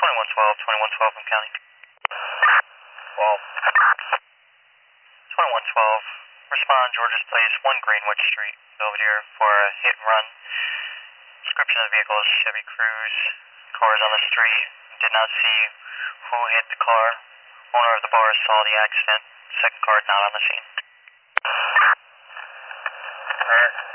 2112, 2112 from County. 12. 2112, respond George's Place, 1 Greenwood Street, Belvedere, for a hit and run. Description of the vehicle is Chevy Cruze. Car is on the street. Did not see who hit the car. Owner of the bar saw the accident. Second car not on the scene. Alright.